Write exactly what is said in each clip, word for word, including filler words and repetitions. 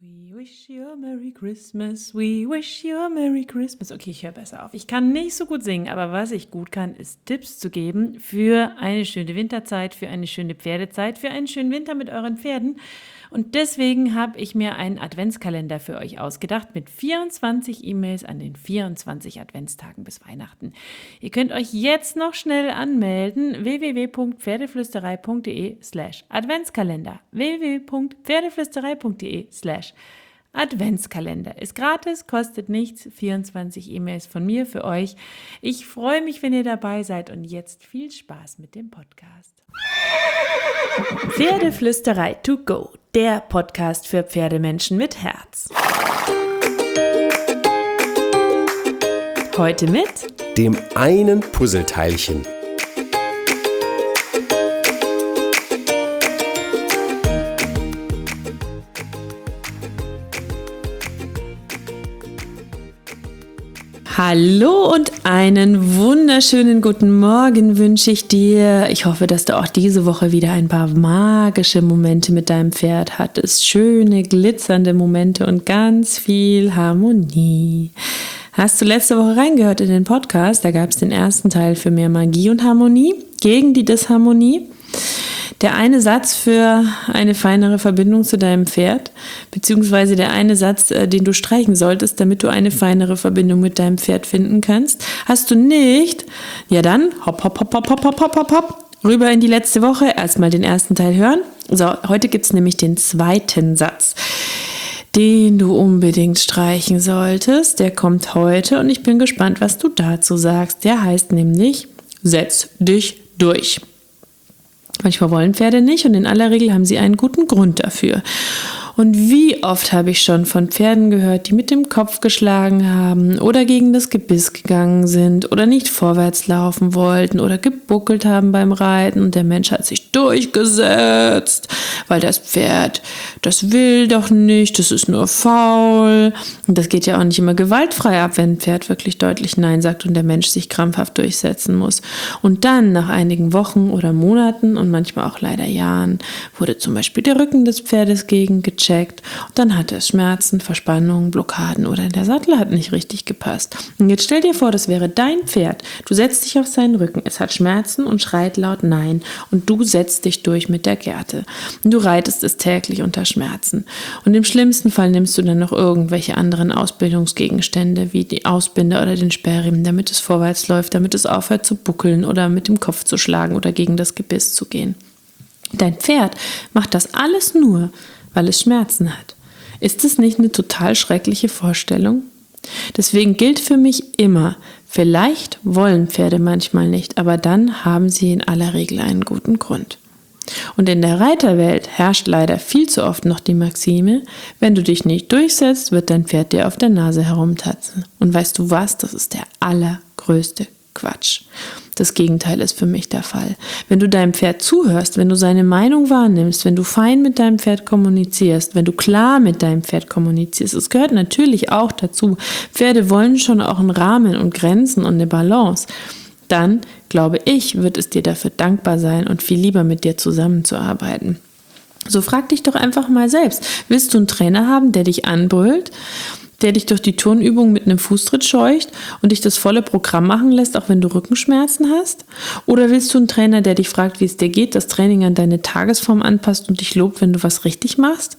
We wish you a Merry Christmas, we wish you a Merry Christmas. Okay, ich höre besser auf. Ich kann nicht so gut singen, aber was ich gut kann, ist Tipps zu geben für eine schöne Winterzeit, für eine schöne Pferdezeit, für einen schönen Winter mit euren Pferden. Und deswegen habe ich mir einen Adventskalender für euch ausgedacht mit vierundzwanzig E-Mails an den vierundzwanzig Adventstagen bis Weihnachten. Ihr könnt euch jetzt noch schnell anmelden. w w w punkt pferdeflüsterei punkt d e slash Adventskalender. w w w punkt pferdeflüsterei punkt d e slash Adventskalender. Ist gratis, kostet nichts. vierundzwanzig E-Mails von mir für euch. Ich freue mich, wenn ihr dabei seid und jetzt viel Spaß mit dem Podcast. Pferdeflüsterei to go, der Podcast für Pferdemenschen mit Herz. Heute mit dem einen Puzzleteilchen. Hallo und einen wunderschönen guten Morgen wünsche ich dir. Ich hoffe, dass du auch diese Woche wieder ein paar magische Momente mit deinem Pferd hattest. Schöne, glitzernde Momente und ganz viel Harmonie. Hast du letzte Woche reingehört in den Podcast? Da gab es den ersten Teil für mehr Magie und Harmonie gegen die Disharmonie. Der eine Satz für eine feinere Verbindung zu deinem Pferd, beziehungsweise der eine Satz, den du streichen solltest, damit du eine feinere Verbindung mit deinem Pferd finden kannst. Hast du nicht? Ja dann, hopp, hopp, hopp, hopp, hopp, hopp, hopp, hopp, hopp, rüber in die letzte Woche, erstmal den ersten Teil hören. So, heute gibt es nämlich den zweiten Satz, den du unbedingt streichen solltest. Der kommt heute und ich bin gespannt, was du dazu sagst. Der heißt nämlich, setz dich durch. Manchmal wollen Pferde nicht und in aller Regel haben sie einen guten Grund dafür. Und wie oft habe ich schon von Pferden gehört, die mit dem Kopf geschlagen haben oder gegen das Gebiss gegangen sind oder nicht vorwärts laufen wollten oder gebuckelt haben beim Reiten und der Mensch hat sich durchgesetzt, weil das Pferd, das will doch nicht, das ist nur faul. Und das geht ja auch nicht immer gewaltfrei ab, wenn ein Pferd wirklich deutlich Nein sagt und der Mensch sich krampfhaft durchsetzen muss. Und dann nach einigen Wochen oder Monaten und manchmal auch leider Jahren wurde zum Beispiel der Rücken des Pferdes gegengecheckt. Checkt. Und dann hat es Schmerzen, Verspannungen, Blockaden oder der Sattel hat nicht richtig gepasst. Und jetzt stell dir vor, das wäre dein Pferd. Du setzt dich auf seinen Rücken. Es hat Schmerzen und schreit laut Nein. Und du setzt dich durch mit der Gerte. Und du reitest es täglich unter Schmerzen. Und im schlimmsten Fall nimmst du dann noch irgendwelche anderen Ausbildungsgegenstände wie die Ausbinder oder den Sperrriemen, damit es vorwärts läuft, damit es aufhört zu buckeln oder mit dem Kopf zu schlagen oder gegen das Gebiss zu gehen. Dein Pferd macht das alles nur, weil es Schmerzen hat. Ist es nicht eine total schreckliche Vorstellung? Deswegen gilt für mich immer, vielleicht wollen Pferde manchmal nicht, aber dann haben sie in aller Regel einen guten Grund. Und in der Reiterwelt herrscht leider viel zu oft noch die Maxime, wenn du dich nicht durchsetzt, wird dein Pferd dir auf der Nase herumtatzen. Und weißt du was? Das ist der allergrößte Quatsch. Das Gegenteil ist für mich der Fall. Wenn du deinem Pferd zuhörst, wenn du seine Meinung wahrnimmst, wenn du fein mit deinem Pferd kommunizierst, wenn du klar mit deinem Pferd kommunizierst, es gehört natürlich auch dazu, Pferde wollen schon auch einen Rahmen und Grenzen und eine Balance, dann, glaube ich, wird es dir dafür dankbar sein und viel lieber mit dir zusammenzuarbeiten. So frag dich doch einfach mal selbst, willst du einen Trainer haben, der dich anbrüllt, der dich durch die Turnübung mit einem Fußtritt scheucht und dich das volle Programm machen lässt, auch wenn du Rückenschmerzen hast? Oder willst du einen Trainer, der dich fragt, wie es dir geht, das Training an deine Tagesform anpasst und dich lobt, wenn du was richtig machst?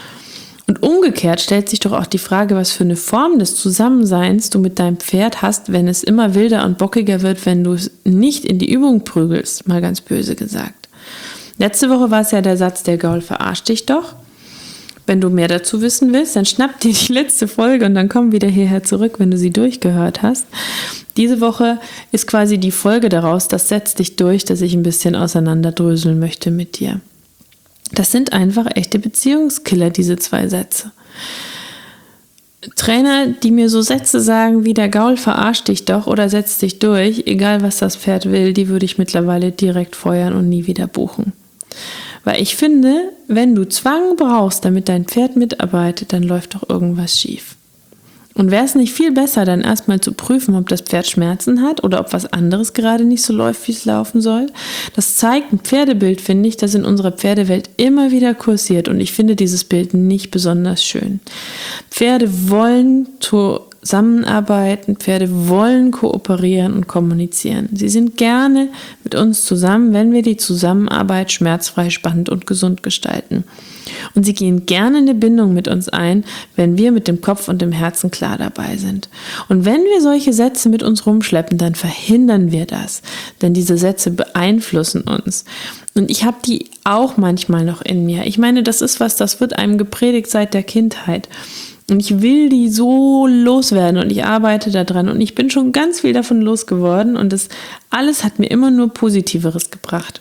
Und umgekehrt stellt sich doch auch die Frage, was für eine Form des Zusammenseins du mit deinem Pferd hast, wenn es immer wilder und bockiger wird, wenn du es nicht in die Übung prügelst, mal ganz böse gesagt. Letzte Woche war es ja der Satz, der Gaul verarscht dich doch. Wenn du mehr dazu wissen willst, dann schnapp dir die letzte Folge und dann komm wieder hierher zurück, wenn du sie durchgehört hast. Diese Woche ist quasi die Folge daraus, das setzt dich durch, dass ich ein bisschen auseinanderdröseln möchte mit dir. Das sind einfach echte Beziehungskiller, diese zwei Sätze. Trainer, die mir so Sätze sagen wie der Gaul verarscht dich doch oder setzt dich durch, egal was das Pferd will, die würde ich mittlerweile direkt feuern und nie wieder buchen. Weil ich finde, wenn du Zwang brauchst, damit dein Pferd mitarbeitet, dann läuft doch irgendwas schief. Und wäre es nicht viel besser, dann erstmal zu prüfen, ob das Pferd Schmerzen hat oder ob was anderes gerade nicht so läuft, wie es laufen soll? Das zeigt ein Pferdebild, finde ich, das in unserer Pferdewelt immer wieder kursiert. Und ich finde dieses Bild nicht besonders schön. Pferde wollen zusammenarbeiten, Pferde wollen kooperieren und kommunizieren. Sie sind gerne mit uns zusammen, wenn wir die Zusammenarbeit schmerzfrei, spannend und gesund gestalten. Und sie gehen gerne eine Bindung mit uns ein, wenn wir mit dem Kopf und dem Herzen klar dabei sind. Und wenn wir solche Sätze mit uns rumschleppen, dann verhindern wir das. Denn diese Sätze beeinflussen uns. Und ich habe die auch manchmal noch in mir. Ich meine, das ist was, das wird einem gepredigt seit der Kindheit. Und ich will die so loswerden und ich arbeite daran. Und ich bin schon ganz viel davon losgeworden. Und das alles hat mir immer nur Positiveres gebracht.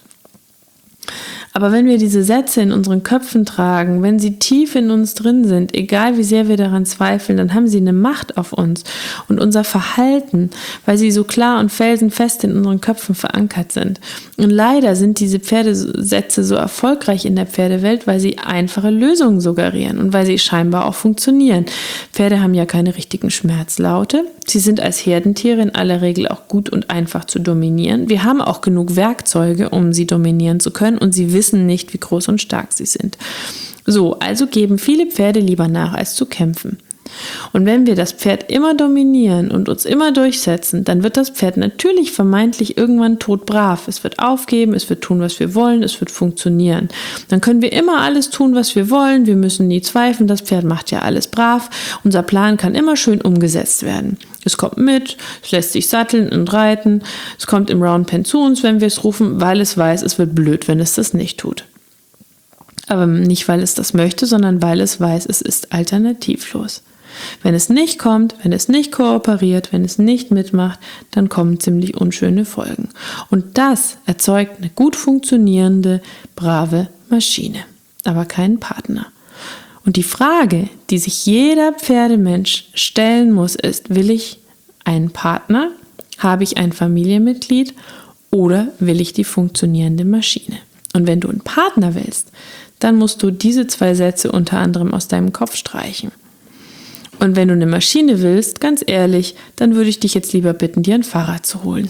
Aber wenn wir diese Sätze in unseren Köpfen tragen, wenn sie tief in uns drin sind, egal wie sehr wir daran zweifeln, dann haben sie eine Macht auf uns und unser Verhalten, weil sie so klar und felsenfest in unseren Köpfen verankert sind. Und leider sind diese Pferdesätze so erfolgreich in der Pferdewelt, weil sie einfache Lösungen suggerieren und weil sie scheinbar auch funktionieren. Pferde haben ja keine richtigen Schmerzlaute. Sie sind als Herdentiere in aller Regel auch gut und einfach zu dominieren. Wir haben auch genug Werkzeuge, um sie dominieren zu können, und sie wissen nicht, wie groß und stark sie sind. So, also geben viele Pferde lieber nach, als zu kämpfen. Und wenn wir das Pferd immer dominieren und uns immer durchsetzen, dann wird das Pferd natürlich vermeintlich irgendwann todbrav. Es wird aufgeben, es wird tun, was wir wollen, es wird funktionieren. Dann können wir immer alles tun, was wir wollen. Wir müssen nie zweifeln, das Pferd macht ja alles brav. Unser Plan kann immer schön umgesetzt werden. Es kommt mit, es lässt sich satteln und reiten. Es kommt im Round Pen zu uns, wenn wir es rufen, weil es weiß, es wird blöd, wenn es das nicht tut. Aber nicht, weil es das möchte, sondern weil es weiß, es ist alternativlos. Wenn es nicht kommt, wenn es nicht kooperiert, wenn es nicht mitmacht, dann kommen ziemlich unschöne Folgen. Und das erzeugt eine gut funktionierende, brave Maschine, aber keinen Partner. Und die Frage, die sich jeder Pferdemensch stellen muss, ist: Will ich einen Partner? Habe ich ein Familienmitglied? Oder will ich die funktionierende Maschine? Und wenn du einen Partner willst, dann musst du diese zwei Sätze unter anderem aus deinem Kopf streichen. Und wenn du eine Maschine willst, ganz ehrlich, dann würde ich dich jetzt lieber bitten, dir ein Fahrrad zu holen.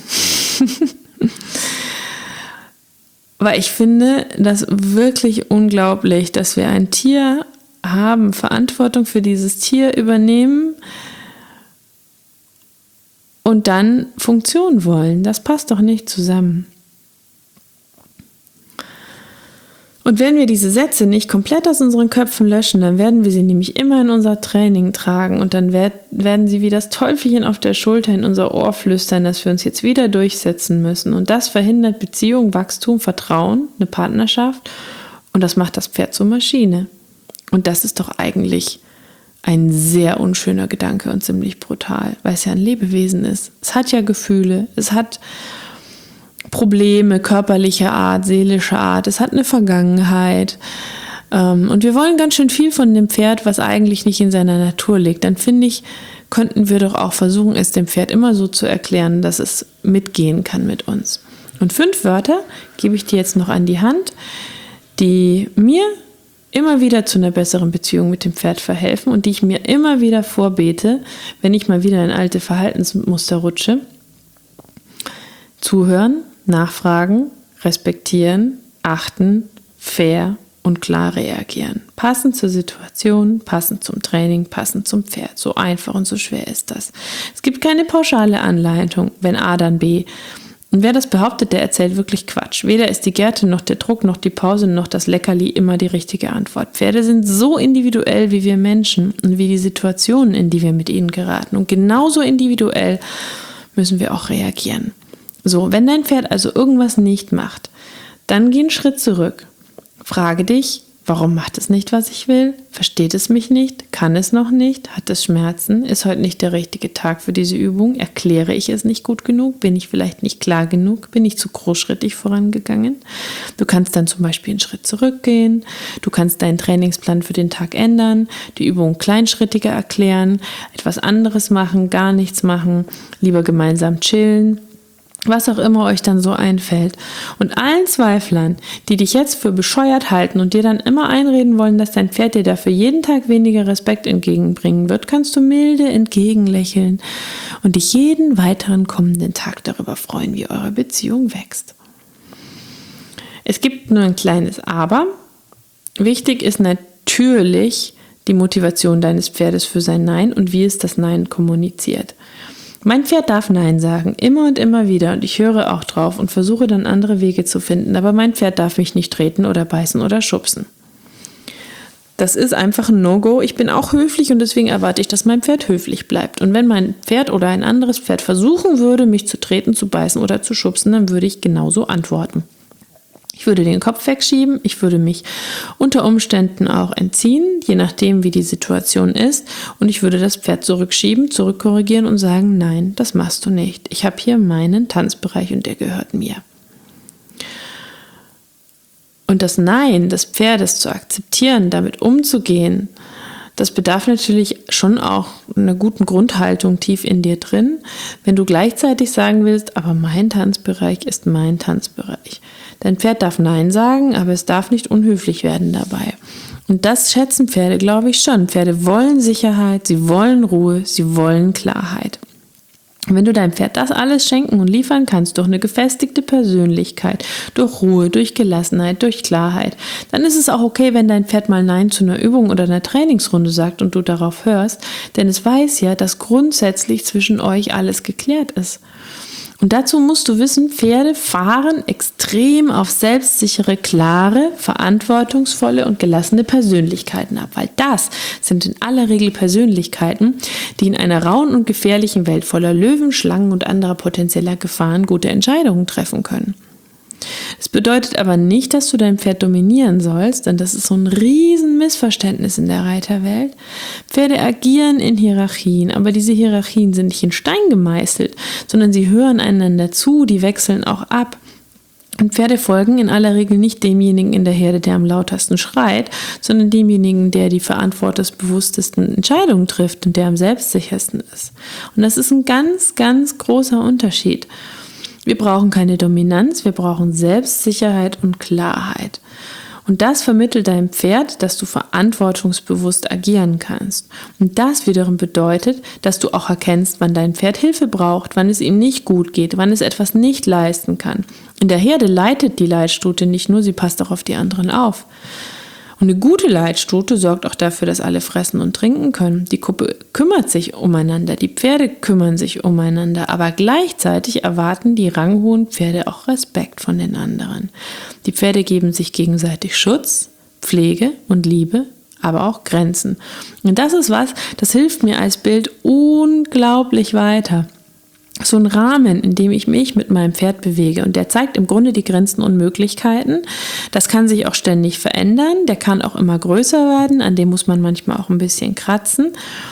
Weil ich finde das wirklich unglaublich, dass wir ein Tier haben, Verantwortung für dieses Tier übernehmen und dann Funktion wollen. Das passt doch nicht zusammen. Und wenn wir diese Sätze nicht komplett aus unseren Köpfen löschen, dann werden wir sie nämlich immer in unser Training tragen und dann werd, werden sie wie das Teufelchen auf der Schulter in unser Ohr flüstern, dass wir uns jetzt wieder durchsetzen müssen. Und das verhindert Beziehung, Wachstum, Vertrauen, eine Partnerschaft, und das macht das Pferd zur Maschine. Und das ist doch eigentlich ein sehr unschöner Gedanke und ziemlich brutal, weil es ja ein Lebewesen ist. Es hat ja Gefühle, es hat Probleme körperlicher Art, seelischer Art, es hat eine Vergangenheit. Und wir wollen ganz schön viel von dem Pferd, was eigentlich nicht in seiner Natur liegt. Dann finde ich, könnten wir doch auch versuchen, es dem Pferd immer so zu erklären, dass es mitgehen kann mit uns. Und fünf Wörter gebe ich dir jetzt noch an die Hand, die mir immer wieder zu einer besseren Beziehung mit dem Pferd verhelfen und die ich mir immer wieder vorbete, wenn ich mal wieder in alte Verhaltensmuster rutsche. Zuhören, nachfragen, respektieren, achten, fair und klar reagieren. Passend zur Situation, passend zum Training, passend zum Pferd. So einfach und so schwer ist das. Es gibt keine pauschale Anleitung, wenn A, dann B. Und wer das behauptet, der erzählt wirklich Quatsch. Weder ist die Gerte noch der Druck noch die Pause noch das Leckerli immer die richtige Antwort. Pferde sind so individuell wie wir Menschen und wie die Situationen, in die wir mit ihnen geraten. Und genauso individuell müssen wir auch reagieren. So, wenn dein Pferd also irgendwas nicht macht, dann geh einen Schritt zurück. Frage dich, warum macht es nicht, was ich will? Versteht es mich nicht? Kann es noch nicht? Hat es Schmerzen? Ist heute nicht der richtige Tag für diese Übung? Erkläre ich es nicht gut genug? Bin ich vielleicht nicht klar genug? Bin ich zu großschrittig vorangegangen? Du kannst dann zum Beispiel einen Schritt zurückgehen. Du kannst deinen Trainingsplan für den Tag ändern, die Übung kleinschrittiger erklären, etwas anderes machen, gar nichts machen, lieber gemeinsam chillen. was auch immer euch dann so einfällt. Und allen Zweiflern, die dich jetzt für bescheuert halten und dir dann immer einreden wollen, dass dein Pferd dir dafür jeden Tag weniger Respekt entgegenbringen wird, kannst du milde entgegenlächeln und dich jeden weiteren kommenden Tag darüber freuen, wie eure Beziehung wächst. Es gibt nur ein kleines Aber. Wichtig ist natürlich die Motivation deines Pferdes für sein Nein und wie es das Nein kommuniziert. Mein Pferd darf Nein sagen, immer und immer wieder, und ich höre auch drauf und versuche dann andere Wege zu finden, aber mein Pferd darf mich nicht treten oder beißen oder schubsen. Das ist einfach ein No-Go. Ich bin auch höflich und deswegen erwarte ich, dass mein Pferd höflich bleibt. Und wenn mein Pferd oder ein anderes Pferd versuchen würde, mich zu treten, zu beißen oder zu schubsen, dann würde ich genauso antworten. Ich würde den Kopf wegschieben, ich würde mich unter Umständen auch entziehen, je nachdem wie die Situation ist, und ich würde das Pferd zurückschieben, zurückkorrigieren und sagen, nein, das machst du nicht. Ich habe hier meinen Tanzbereich und der gehört mir. Und das Nein des Pferdes zu akzeptieren, damit umzugehen, das bedarf natürlich schon auch einer guten Grundhaltung tief in dir drin, wenn du gleichzeitig sagen willst, aber mein Tanzbereich ist mein Tanzbereich. Dein Pferd darf Nein sagen, aber es darf nicht unhöflich werden dabei. Und das schätzen Pferde, glaube ich, schon. Pferde wollen Sicherheit, sie wollen Ruhe, sie wollen Klarheit. Und wenn du deinem Pferd das alles schenken und liefern kannst, durch eine gefestigte Persönlichkeit, durch Ruhe, durch Gelassenheit, durch Klarheit, dann ist es auch okay, wenn dein Pferd mal Nein zu einer Übung oder einer Trainingsrunde sagt und du darauf hörst, denn es weiß ja, dass grundsätzlich zwischen euch alles geklärt ist. Und dazu musst du wissen, Pferde fahren extrem auf selbstsichere, klare, verantwortungsvolle und gelassene Persönlichkeiten ab, weil das sind in aller Regel Persönlichkeiten, die in einer rauen und gefährlichen Welt voller Löwen, Schlangen und anderer potenzieller Gefahren gute Entscheidungen treffen können. Es bedeutet aber nicht, dass du dein Pferd dominieren sollst, denn das ist so ein riesen Missverständnis in der Reiterwelt. Pferde agieren in Hierarchien, aber diese Hierarchien sind nicht in Stein gemeißelt, sondern sie hören einander zu, die wechseln auch ab. Und Pferde folgen in aller Regel nicht demjenigen in der Herde, der am lautesten schreit, sondern demjenigen, der die verantwortungsbewusstesten Entscheidungen trifft und der am selbstsichersten ist. Und das ist ein ganz, ganz großer Unterschied. Wir brauchen keine Dominanz, wir brauchen Selbstsicherheit und Klarheit. Und das vermittelt deinem Pferd, dass du verantwortungsbewusst agieren kannst. Und das wiederum bedeutet, dass du auch erkennst, wann dein Pferd Hilfe braucht, wann es ihm nicht gut geht, wann es etwas nicht leisten kann. In der Herde leitet die Leitstute nicht nur, sie passt auch auf die anderen auf. Und eine gute Leitstute sorgt auch dafür, dass alle fressen und trinken können. Die Gruppe kümmert sich umeinander, die Pferde kümmern sich umeinander, aber gleichzeitig erwarten die ranghohen Pferde auch Respekt von den anderen. Die Pferde geben sich gegenseitig Schutz, Pflege und Liebe, aber auch Grenzen. Und das ist was, das hilft mir als Bild unglaublich weiter. So ein Rahmen, in dem ich mich mit meinem Pferd bewege, und der zeigt im Grunde die Grenzen und Möglichkeiten. Das kann sich auch ständig verändern, der kann auch immer größer werden, an dem muss man manchmal auch ein bisschen kratzen.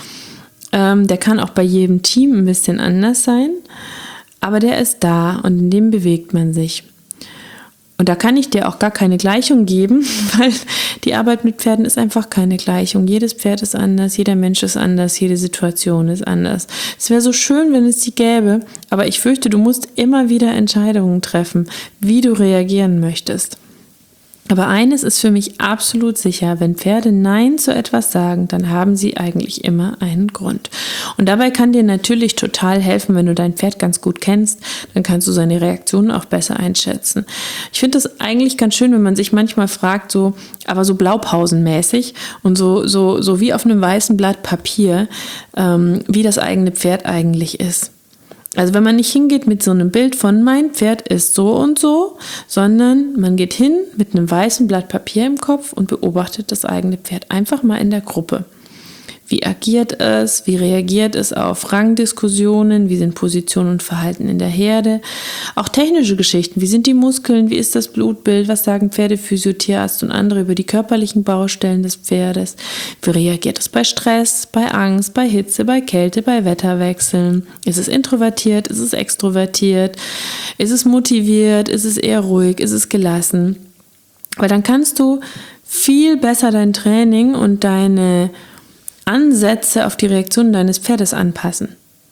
Ähm, der kann auch bei jedem Team ein bisschen anders sein, aber der ist da und in dem bewegt man sich. Und da kann ich dir auch gar keine Gleichung geben, weil die Arbeit mit Pferden ist einfach keine Gleichung. Jedes Pferd ist anders, jeder Mensch ist anders, jede Situation ist anders. Es wäre so schön, wenn es die gäbe, aber ich fürchte, du musst immer wieder Entscheidungen treffen, wie du reagieren möchtest. Aber eines ist für mich absolut sicher, wenn Pferde Nein zu etwas sagen, dann haben sie eigentlich immer einen Grund. Und dabei kann dir natürlich total helfen, wenn du dein Pferd ganz gut kennst, dann kannst du seine Reaktionen auch besser einschätzen. Ich finde das eigentlich ganz schön, wenn man sich manchmal fragt, so, aber so blaupausenmäßig und so, so, so wie auf einem weißen Blatt Papier, ähm, wie das eigene Pferd eigentlich ist. Also wenn man nicht hingeht mit so einem Bild von mein Pferd ist so und so, sondern man geht hin mit einem weißen Blatt Papier im Kopf und beobachtet das eigene Pferd einfach mal in der Gruppe. Wie agiert es? Wie reagiert es auf Rangdiskussionen? Wie sind Position und Verhalten in der Herde? Auch technische Geschichten. Wie sind die Muskeln? Wie ist das Blutbild? Was sagen Pferdephysio, Tierarzt und andere über die körperlichen Baustellen des Pferdes? Wie reagiert es bei Stress, bei Angst, bei Hitze, bei Kälte, bei Wetterwechseln? Ist es introvertiert? Ist es extrovertiert? Ist es motiviert? Ist es eher ruhig? Ist es gelassen? Weil dann kannst du viel besser dein Training und deine Ansätze auf die Reaktion deines Pferdes anpassen.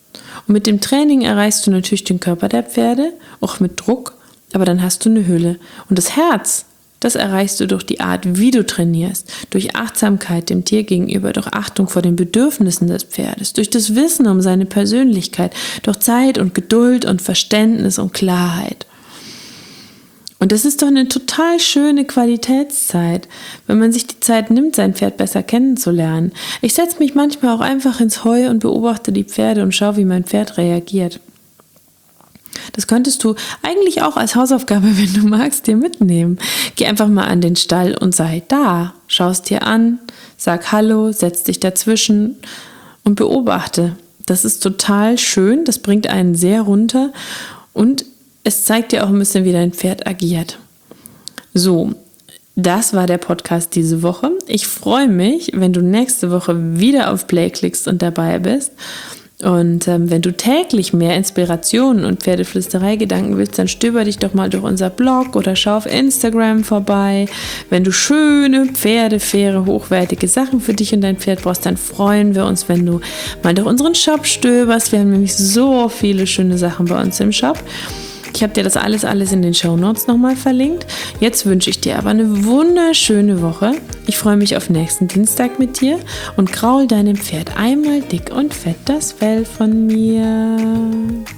Und mit dem Training erreichst du natürlich den Körper der Pferde, auch mit Druck, aber dann hast du eine Hülle. Und das Herz, das erreichst du durch die Art, wie du trainierst, durch Achtsamkeit dem Tier gegenüber, durch Achtung vor den Bedürfnissen des Pferdes, durch das Wissen um seine Persönlichkeit, durch Zeit und Geduld und Verständnis und Klarheit. Und das ist doch eine total schöne Qualitätszeit, wenn man sich die Zeit nimmt, sein Pferd besser kennenzulernen. Ich setze mich manchmal auch einfach ins Heu und beobachte die Pferde und schaue, wie mein Pferd reagiert. Das könntest du eigentlich auch als Hausaufgabe, wenn du magst, dir mitnehmen. Geh einfach mal an den Stall und sei da. Schau es dir an, sag Hallo, setz dich dazwischen und beobachte. Das ist total schön, das bringt einen sehr runter und es zeigt dir auch ein bisschen, wie dein Pferd agiert. So, das war der Podcast diese Woche. Ich freue mich, wenn du nächste Woche wieder auf Play klickst und dabei bist. Und ähm, wenn du täglich mehr Inspirationen und Pferdeflüsterei-Gedanken willst, dann stöber dich doch mal durch unser Blog oder schau auf Instagram vorbei. Wenn du schöne, pferdefaire, hochwertige Sachen für dich und dein Pferd brauchst, dann freuen wir uns, wenn du mal durch unseren Shop stöberst. Wir haben nämlich so viele schöne Sachen bei uns im Shop. Ich habe dir das alles, alles in den Shownotes nochmal verlinkt. Jetzt wünsche ich dir aber eine wunderschöne Woche. Ich freue mich auf nächsten Dienstag mit dir und kraul deinem Pferd einmal dick und fett das Fell von mir.